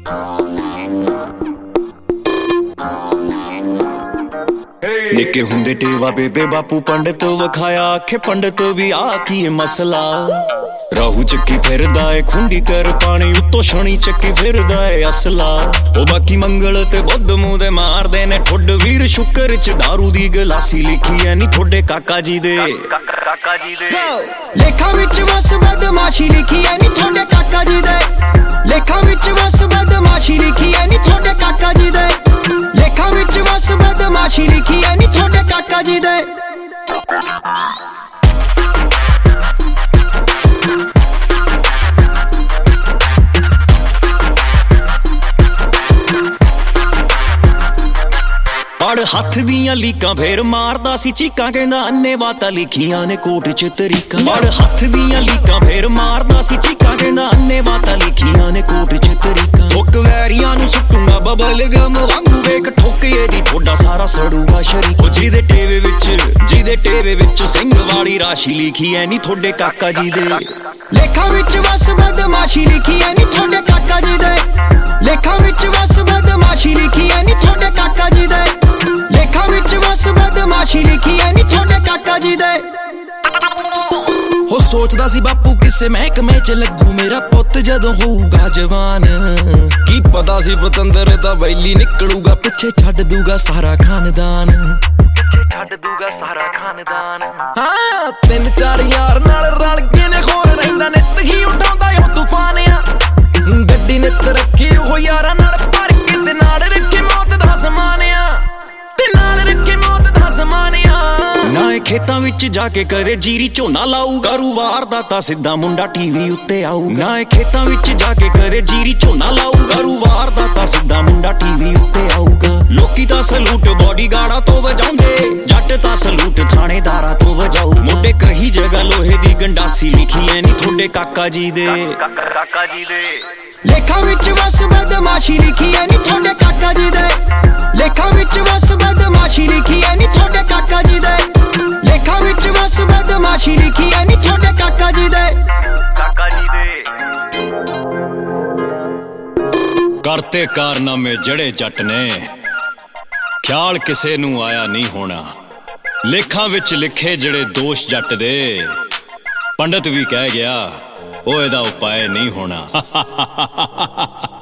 निके हुंदे टेवा बेबे बापू पंडित वखाया आखे पंडित भी आ की मसला राहू चक्की फिरदा है खुंडी कर पानी उत्तो शनी चक्की फिरदा है असला ओ बाकी मंगल ते बुध मुंह दे मारदे ने ठुड वीर शुक्र च दारू दी गलासी लिखी है नी थोड़े काका जी दे लेखा विच बस बदमाशी लिखी है नी थोड़े काका जी दे लेखा विच बस बदमाशी लिखी है नी थोड़े काका जी दे लेखा विच बस बदमाशी लिखी है नी थोड़े काका जी दे अड़ हथ दियां लीकां फेर मारदा सी चीकां कहंदा अन्ने वाता लिखियां ने कोट च तरीका अड़ हथ दियां लीकां फेर मारदा सी चीकां कहंदा अन्ने वाता लिखियां ने कोट च तरीका ठोक वैरियां नु सुट्टूंगा बबल गम वांगू वेख ठोके दी थोड़ा सारा सड़ूगा शरीक जिदे टेवे विच सिंह वाली राशि लिखी है नी थोड़े काका जी दे लेखा विच बस बदमाशी लिखी है नी थोड़े काका जी दे लेखा विच बस बदमाशी लिखी है नी थोड़े काका जी दे लेखा विच बस बदमाशी लिखी है नी थोड़े काका जी दे हो सोचदा सी बापू किसे महकमे च लगू मेरा पुੱਤ ਜਦੋਂ ਹੋਊਗਾ ਜਵਾਨ ਕੀ ਪਤਾ ਸੀ ਪਤੰਦਰ ਤਾਂ ਵੈਲੀ ਨਿਕਲੂਗਾ ਪਿੱਛੇ ਛੱਡ ਦੂਗਾ ਸਾਰਾ ਖਾਨਦਾਨ ਹਾਂ ਤਿੰਨ ਚਾਰ ਯਾਰ ਨਾਲ ਰਲ ਕੇ ਨੇ ਖੋਰ ਰਹਿੰਦਾ ਨਿੱਤ ਹੀ ਉਠਾਉਂਦਾ ਉਹ ਤੂਫਾਨ ਆ ਗੱਡੀ ਨਿੱਤ ਰੱਖੀ ਉਹ ਯਾਰਾਂ ਨਾਲ ਭਰ ਕੇ ਤੇ ਨਾਲ ਰੱਖੇ ਮੌਤ ਦਾ ਸਮਾਨ ਆ ਤੇ ਨਾਲ ਰੱਖੇ ਮੌਤ ਦਾ ਸਮਾਨ ਆ ਨਾ ਇਹ ਖੇਤਾਂ ਵਿੱਚ ਜਾ ਕੇ ਕਦੇ ਜੀਰੀ ਝੋਨਾ ਲਾਊ ਗਰੂ ਵਾਰਦਾਤਾ ਸਿੱਧਾ ਮੁੰਡਾ ਟੀਵੀ ਉੱਤੇ ਆਊ ਨਾ ਇਹ ਖੇਤਾਂ ਵਿੱਚ ਜਾ ਕੇ ਕਦੇ ਜੀਰੀ ਝੋਨਾ ਲਾਊ ਗਰੂ ਵਾਰਦਾਤਾ ਸਿੱਧਾ ਮੁੰਡਾ ਟੀਵੀ ਉੱਤੇ ਆਊਗਾ ਲੋਕੀ ਤਾਂ ਸਲੂਟ ਬੋਡੀਗਾਰਡਾਂ ਤੋਂ ਵਜਾਉਂਦੇ ਜੱਟ ਤਾਂ ਸਲੂਟ ਥਾਣੇਦਾਰਾਂ ਤੋਂ ਵਜਾਊ ਮੁੰਡੇ ਕਹੀ ਜਗ੍ਹਾ ਲੋਹੇ ਦੀ ਗੰਡਾਸੀ ਲਿਖੀ ਐ ਨੀ ਥੋੜੇ ਕਾਕਾ ਜੀ ਦੇ ਲੇਖਾ ਵਿੱਚ ਬਸ ਬਦਮਾਸ਼ੀ ਲਿਖੀ ਐ ਨੀ ਥੋੜੇ ਕਾਕਾ ਜੀ ਦੇ ਲੇਖਾ ਵਿੱਚ ਬਸ ਬਦਮਾਸ਼ੀ ਲਿਖੀ ਐ ਨੀ ਥੋੜੇ ਕਾਕਾ ਜੀ ਦੇ ਲੇਖਾ ਵਿੱਚ ਬਸ ਬਦਮਾਸ਼ੀ ਲਿਖੀ ਐ ਨੀ ਥੋੜੇ ਕਾਕਾ ਜੀ ਦੇ ਕਰਤੇ ਕਾਰਨਾਮੇ ਜੜੇ ਜੱਟ ਨੇ ਖਿਆਲ ਕਿਸੇ ਨੂੰ ਆਇਆ ਨਹੀਂ ਹੋਣਾ ਲੇਖਾਂ ਵਿੱਚ ਲਿਖੇ ਜਿਹੜੇ ਦੋਸ਼ ਜੱਟ ਦੇ ਪੰਡਤ ਵੀ ਕਹਿ ਗਿਆ ਉਹ ਇਹਦਾ ਉਪਾਏ ਨਹੀਂ ਹੋਣਾ